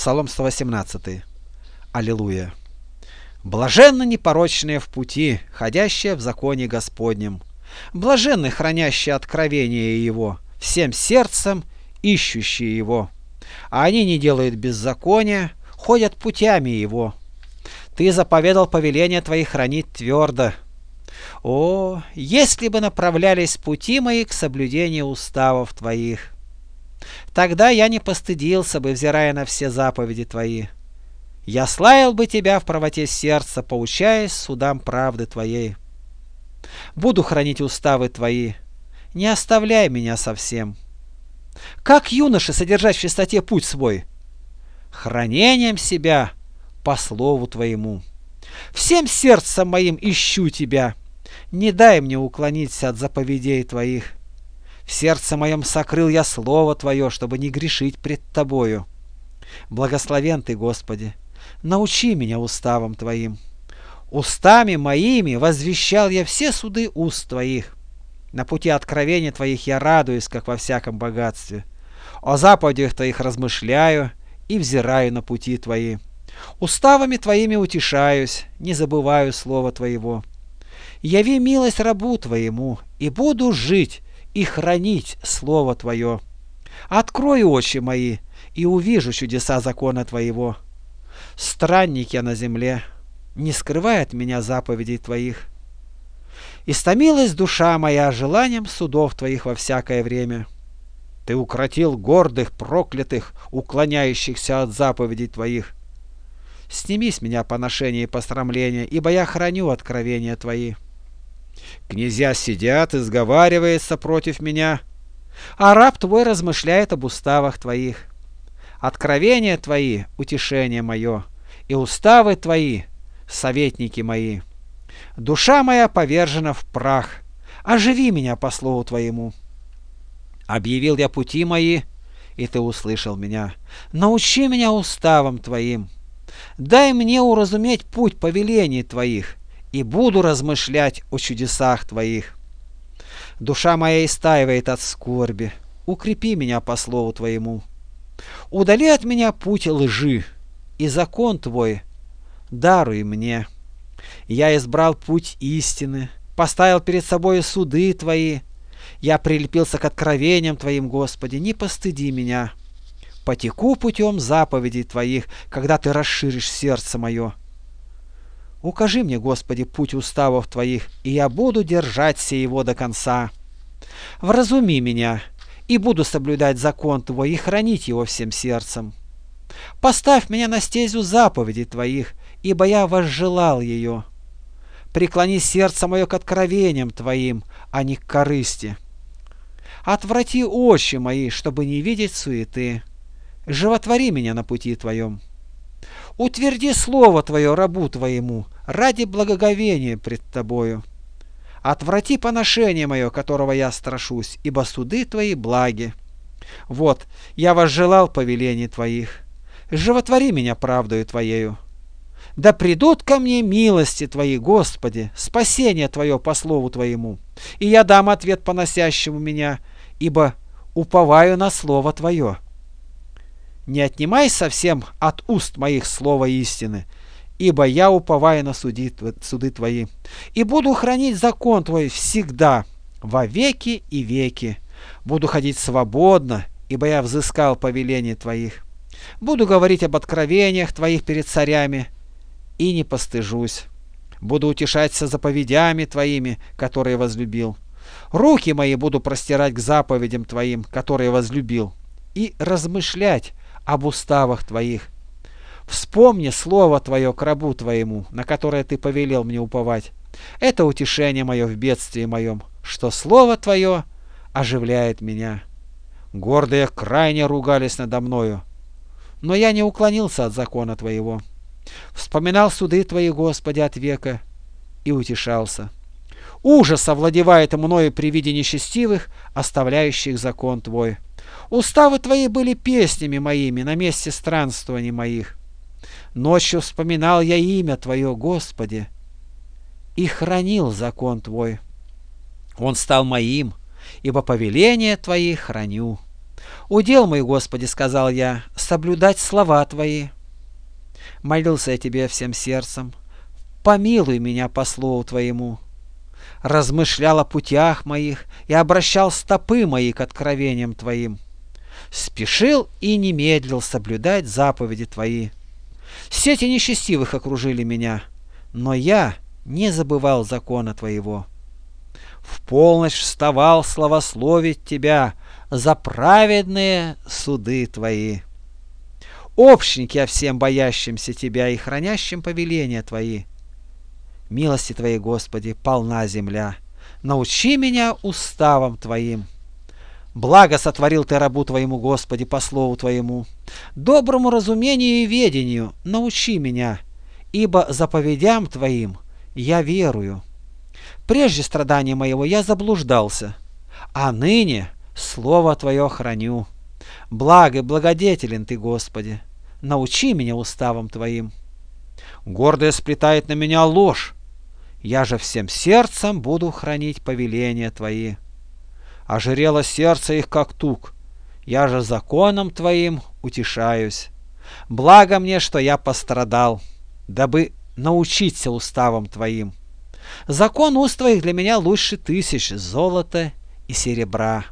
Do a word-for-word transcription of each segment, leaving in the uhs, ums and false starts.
Псалом сто восемнадцатый. Аллилуйя. Блаженны непорочные в пути, ходящие в законе Господнем. Блаженны хранящие откровение Его, всем сердцем ищущие Его. А они не делают беззакония, ходят путями Его. Ты заповедал повеления Твои хранить твердо. О, если бы направлялись пути мои к соблюдению уставов Твоих! Тогда я не постыдился бы, взирая на все заповеди Твои. Я славил бы Тебя в правоте сердца, поучаясь судам правды Твоей. Буду хранить уставы Твои, не оставляй меня совсем. Как юноше содержать в чистоте путь свой? Хранением себя по слову Твоему. Всем сердцем моим ищу Тебя, не дай мне уклониться от заповедей Твоих. В сердце моем сокрыл я слово Твое, чтобы не грешить пред Тобою. Благословен Ты, Господи, научи меня уставам Твоим. Устами моими возвещал я все суды уст Твоих. На пути откровения Твоих я радуюсь, как во всяком богатстве. О заповедях Твоих размышляю и взираю на пути Твои. Уставами Твоими утешаюсь, не забываю слова Твоего. Яви милость рабу Твоему, и буду жить и хранить слово Твое. Открой очи мои, и увижу чудеса закона Твоего. Странник я на земле, не скрывай от меня заповедей Твоих. Истомилась душа моя желанием судов Твоих во всякое время. Ты укротил гордых, проклятых, уклоняющихся от заповедей Твоих. Сними с меня поношение и посрамление, ибо я храню откровения Твои. Князья сидят и сговариваются против меня, а раб Твой размышляет об уставах Твоих. Откровения Твои — утешение мое, и уставы Твои — советники мои. Душа моя повержена в прах, оживи меня по слову Твоему. Объявил я пути мои, и Ты услышал меня. Научи меня уставам Твоим. Дай мне уразуметь путь повелений Твоих, и буду размышлять о чудесах Твоих. Душа моя истаивает от скорби, укрепи меня по слову Твоему. Удали от меня путь лжи, и закон Твой даруй мне. Я избрал путь истины, поставил перед собой суды Твои. Я прилепился к откровениям Твоим, Господи, не постыди меня. Потеку путем заповедей Твоих, когда Ты расширишь сердце мое. Укажи мне, Господи, путь уставов Твоих, и я буду держать сего до конца. Вразуми меня, и буду соблюдать закон Твой и хранить его всем сердцем. Поставь меня на стезю заповедей Твоих, ибо я возжелал ее. Преклони сердце мое к откровениям Твоим, а не к корысти. Отврати очи мои, чтобы не видеть суеты. Животвори меня на пути Твоем. Утверди слово Твое рабу Твоему ради благоговения пред Тобою. Отврати поношение мое, которого я страшусь, ибо суды Твои благи. Вот, я возжелал повелений Твоих. Животвори меня правдою Твоею. Да придут ко мне милости Твои, Господи, спасение Твое по слову Твоему, и я дам ответ поносящему меня, ибо уповаю на слово Твое. Не отнимай совсем от уст моих слова истины, ибо я уповаю на суды, суды Твои, и буду хранить закон Твой всегда, во веки и веки. Буду ходить свободно, ибо я взыскал повеления Твоих. Буду говорить об откровениях Твоих перед царями, и не постыжусь. Буду утешаться заповедями Твоими, которые возлюбил. Руки мои буду простирать к заповедям Твоим, которые возлюбил, и размышлять об уставах Твоих. Вспомни слово Твое к рабу Твоему, на которое Ты повелел мне уповать. Это утешение мое в бедствии моем, что слово Твое оживляет меня. Гордые крайне ругались надо мною, но я не уклонился от закона Твоего. Вспоминал суды Твои, Господи, от века, и утешался. Ужас овладевает мною при виде нечестивых, оставляющих закон Твой. Уставы Твои были песнями моими на месте странствований моих. Ночью вспоминал я имя Твое, Господи, и хранил закон Твой. Он стал моим, ибо повеления Твои храню. Удел мой, Господи, сказал я, соблюдать слова Твои. Молился я Тебе всем сердцем, помилуй меня по слову Твоему. Размышлял о путях моих и обращал стопы мои к откровениям Твоим. Спешил и не медлил соблюдать заповеди Твои. Сети нечестивых окружили меня, но я не забывал закона Твоего. В полночь вставал славословить Тебя за праведные суды Твои. Общник я всем боящимся Тебя и хранящим повеления Твои. Милости Твоей, Господи, полна земля. Научи меня уставам Твоим. Благо сотворил Ты рабу Твоему, Господи, по слову Твоему. Доброму разумению и ведению научи меня, ибо заповедям Твоим я верую. Прежде страдания моего я заблуждался, а ныне Слово Твое храню. Благ и благодетелен Ты, Господи, научи меня уставам Твоим. Гордые сплетает на меня ложь, я же всем сердцем буду хранить повеления Твои. Ожирело сердце их, как тук, я же законом Твоим утешаюсь. Благо мне, что я пострадал, дабы научиться уставам Твоим. Закон уст Твоих для меня лучше тысяч золота и серебра.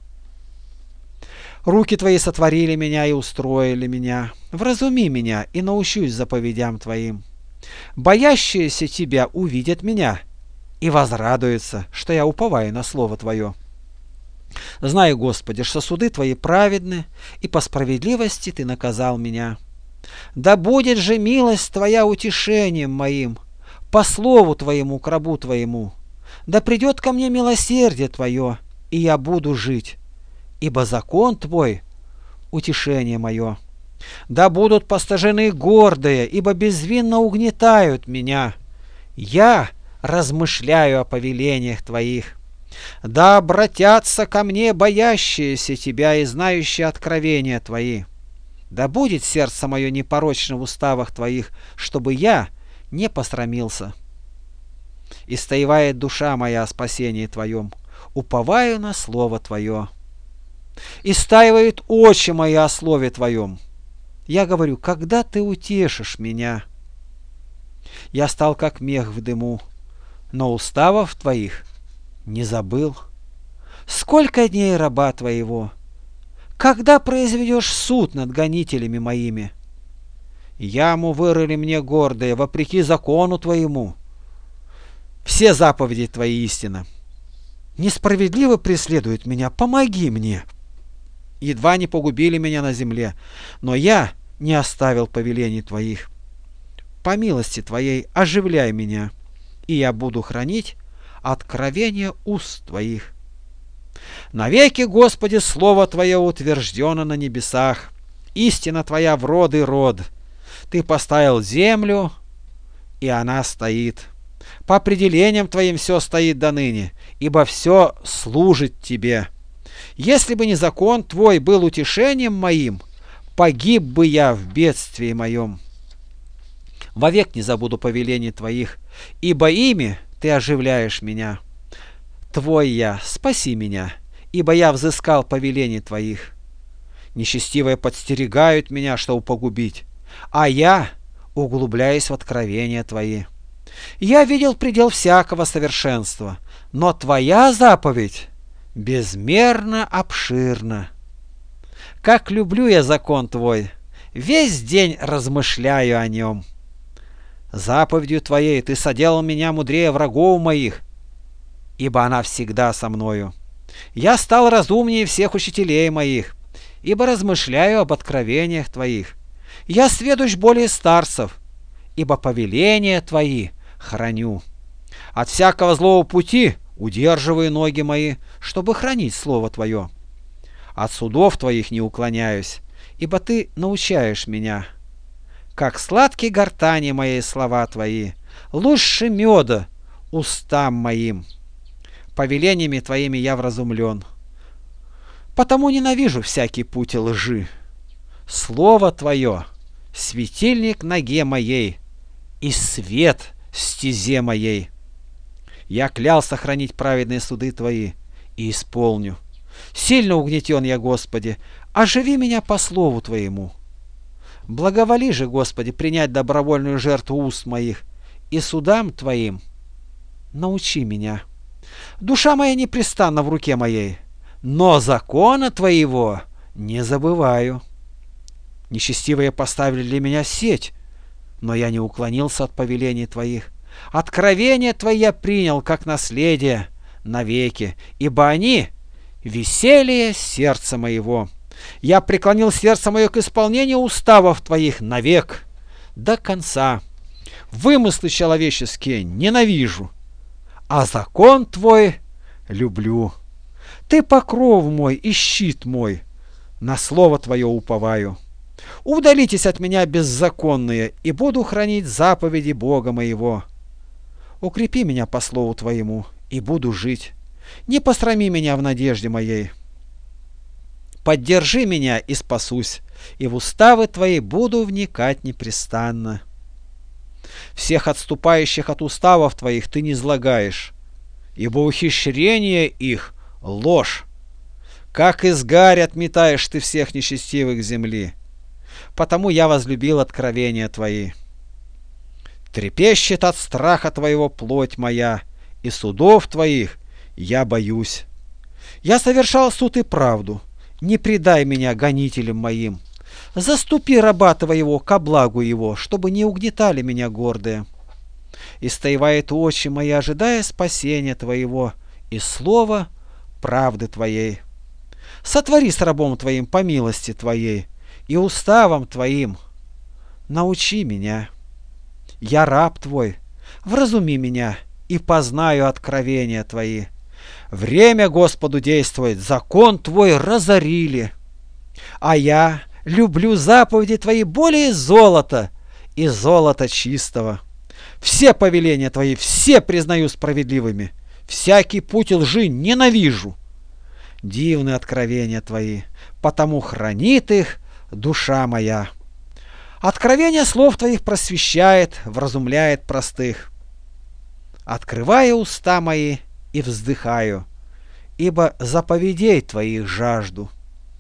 Руки Твои сотворили меня и устроили меня. Вразуми меня и научусь заповедям Твоим. Боящиеся Тебя увидят меня и возрадуются, что я уповаю на Слово Твое. Знаю, Господи, что суды Твои праведны, и по справедливости Ты наказал меня. Да будет же милость Твоя утешением моим, по слову Твоему к рабу Твоему. Да придет ко мне милосердие Твое, и я буду жить, ибо закон Твой — утешение мое. Да будут постыжены гордые, ибо безвинно угнетают меня. Я размышляю о повелениях Твоих. Да обратятся ко мне боящиеся Тебя и знающие откровения Твои. Да будет сердце мое непорочно в уставах Твоих, чтобы я не посрамился. Истоевает душа моя о спасении Твоем, уповаю на Слово Твое. Истаивают очи мои о Слове Твоем. Я говорю, когда Ты утешишь меня? Я стал как мех в дыму, но уставов Твоих не забыл. Сколько дней раба Твоего? Когда произведешь суд над гонителями моими? Яму вырыли мне гордые, вопреки закону Твоему. Все заповеди Твои истина. Несправедливо преследуют меня, помоги мне. Едва не погубили меня на земле, но я не оставил повелений Твоих. По милости Твоей оживляй меня, и я буду хранить откровение уст Твоих. Навеки, Господи, Слово Твое утверждено на небесах, истина Твоя в род и род. Ты поставил землю, и она стоит. По определениям Твоим все стоит до ныне, ибо все служит Тебе. Если бы не закон Твой был утешением моим, погиб бы я в бедствии моем. Вовек не забуду повелений Твоих, ибо ими Ты оживляешь меня. Твой я, спаси меня, ибо я взыскал повелений Твоих. Нечестивые подстерегают меня, чтобы погубить, а я углубляюсь в откровения Твои. Я видел предел всякого совершенства, но Твоя заповедь безмерно обширна. Как люблю я закон Твой, весь день размышляю о нем. Заповедью Твоей Ты соделал меня мудрее врагов моих, ибо она всегда со мною. Я стал разумнее всех учителей моих, ибо размышляю об откровениях Твоих. Я сведущ более старцев, ибо повеления Твои храню. От всякого злого пути удерживаю ноги мои, чтобы хранить Слово Твое. От судов Твоих не уклоняюсь, ибо Ты научаешь меня. Как сладкие гортани мои слова Твои, лучше меда устам моим. Повелениями Твоими я вразумлен, потому ненавижу всякий путь лжи. Слово Твое — светильник ноге моей и свет стезе моей. Я клялся хранить праведные суды Твои и исполню. Сильно угнетен я, Господи, оживи меня по слову Твоему. Благоволи же, Господи, принять добровольную жертву уст моих, и судам Твоим научи меня. Душа моя непрестанна в руке моей, но закона Твоего не забываю. Нечестивые поставили для меня сеть, но я не уклонился от повелений Твоих. Откровения Твои я принял, как наследие, навеки, ибо они — веселье сердца моего. Я преклонил сердце мое к исполнению уставов Твоих навек, до конца. Вымыслы человеческие ненавижу, а закон Твой люблю. Ты покров мой и щит мой, на слово Твое уповаю. Удалитесь от меня беззаконные, и буду хранить заповеди Бога моего. Укрепи меня по слову Твоему, и буду жить. Не посрами меня в надежде моей. Поддержи меня, и спасусь, и в уставы Твои буду вникать непрестанно. Всех отступающих от уставов Твоих Ты не злагаешь, ибо ухищрение их — ложь. Как изгарь отметаешь Ты всех нечестивых земли. Потому я возлюбил откровения Твои. Трепещет от страха Твоего плоть моя, и судов Твоих я боюсь. Я совершал суд и правду, не предай меня гонителям моим. Заступи раба Твоего ко благу его, чтобы не угнетали меня гордые. Истоевают очи мои, ожидая спасения Твоего и слова правды Твоей. Сотвори с рабом Твоим по милости Твоей, и уставом Твоим научи меня. Я раб Твой, вразуми меня, и познаю откровения Твои. Время Господу действовать, закон Твой разорили. А я люблю заповеди Твои более золота и золота чистого. Все повеления Твои, все признаю справедливыми. Всякий путь лжи ненавижу. Дивны откровения Твои, потому хранит их душа моя. Откровение слов Твоих просвещает, вразумляет простых. Открываю уста мои и вздыхаю, ибо заповедей Твоих жажду.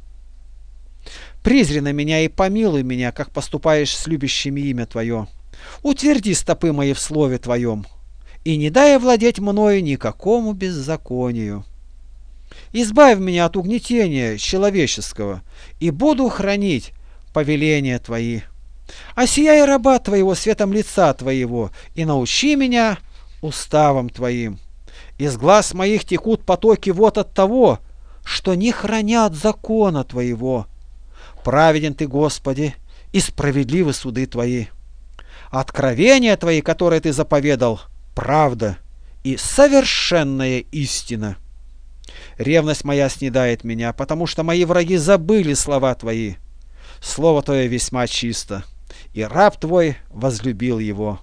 Призри на меня и помилуй меня, как поступаешь с любящими имя Твое. Утверди стопы мои в слове Твоем, и не дай владеть мною никакому беззаконию. Избавь меня от угнетения человеческого, и буду хранить повеления Твои. Осияй раба Твоего светом лица Твоего, и научи меня уставам Твоим. Из глаз моих текут потоки вод от того, что не хранят закона Твоего. Праведен Ты, Господи, и справедливы суды Твои. Откровения Твои, которые Ты заповедал, правда и совершенная истина. Ревность моя снедает меня, потому что мои враги забыли слова Твои. Слово Твое весьма чисто, и раб Твой возлюбил его.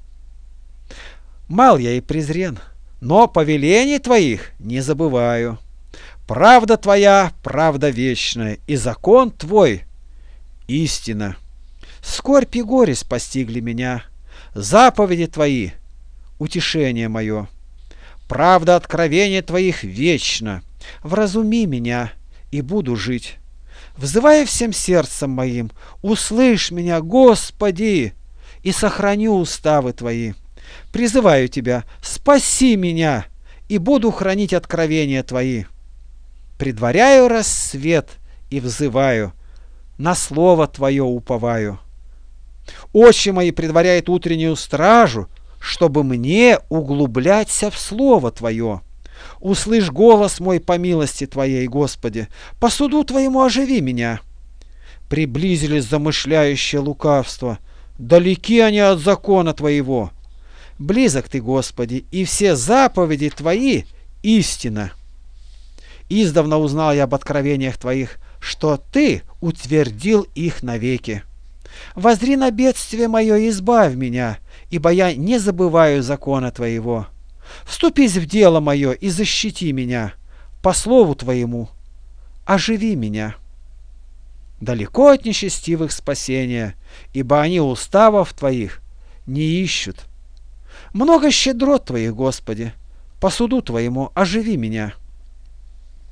Мал я и презрен, но повелений Твоих не забываю. Правда Твоя — правда вечная, и закон Твой — истина. Скорбь и горесть постигли меня, заповеди Твои — утешение мое. Правда откровения Твоих вечна. Вразуми меня, и буду жить. Взывая всем сердцем моим, услышь меня, Господи, и сохрани уставы Твои. Призываю Тебя, спаси меня, и буду хранить откровения Твои. Предваряю рассвет и взываю, на слово Твое уповаю. Очи мои предваряют утреннюю стражу, чтобы мне углубляться в слово Твое. Услышь голос мой по милости Твоей, Господи, по суду Твоему оживи меня. Приблизились замышляющие лукавство, далеки они от закона Твоего. Близок Ты, Господи, и все заповеди Твои — истина. Издавна узнал я об откровениях Твоих, что Ты утвердил их навеки. Воззри на бедствие мое и избавь меня, ибо я не забываю закона Твоего. Вступись в дело мое и защити меня, по слову Твоему оживи меня. Далеко от нечестивых спасения, ибо они уставов Твоих не ищут. Много щедрот Твоих, Господи, по суду Твоему оживи меня.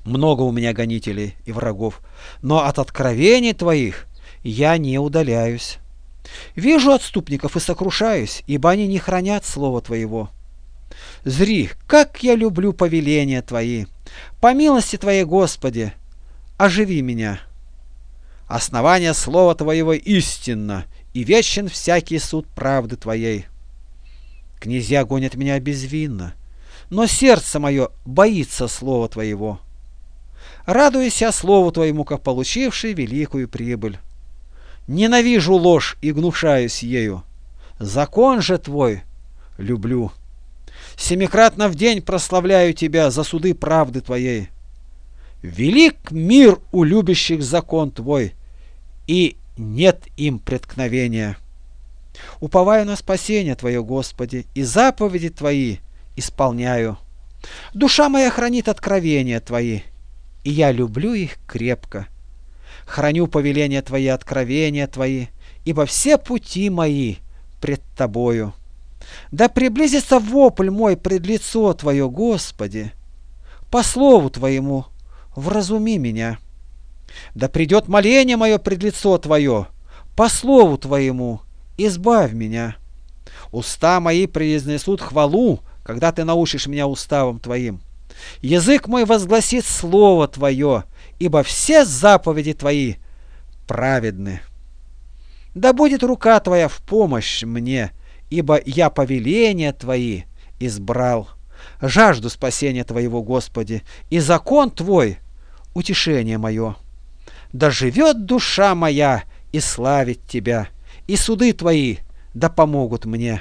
Много у меня гонителей и врагов, но от откровений твоих я не удаляюсь. Вижу отступников и сокрушаюсь, ибо они не хранят слова твоего. Зри, как я люблю повеления твои! По милости твоей, Господи, оживи меня. Основание слова твоего истинно, и вечен всякий суд правды твоей. Князья гонят меня безвинно, но сердце мое боится слова твоего. Радуюсь я слову твоему, как получивший великую прибыль. Ненавижу ложь и гнушаюсь ею. Закон же твой люблю. Семикратно в день прославляю тебя за суды правды твоей. Велик мир у любящих закон твой, и нет им преткновения. Уповаю на спасение твое, Господи, и заповеди твои исполняю. Душа моя хранит откровения твои, и я люблю их крепко. Храню повеления твои, откровения твои, ибо все пути мои пред тобою. Да приблизится вопль мой пред лицо твое, Господи, по слову твоему вразуми меня. Да придет моление мое пред лицо твое, по слову твоему избавь меня. Уста мои произнесут хвалу, когда ты научишь меня уставам твоим. Язык мой возгласит слово твое, ибо все заповеди твои праведны. Да будет рука твоя в помощь мне, ибо я повеления твои избрал. Жажду спасения твоего, Господи, и закон твой — утешение мое. Да живет душа моя и славит тебя, и суды твои да помогут мне.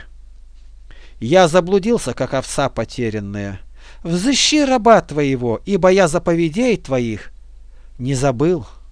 Я заблудился, как овца потерянная. Взыщи раба твоего, ибо я заповедей твоих не забыл.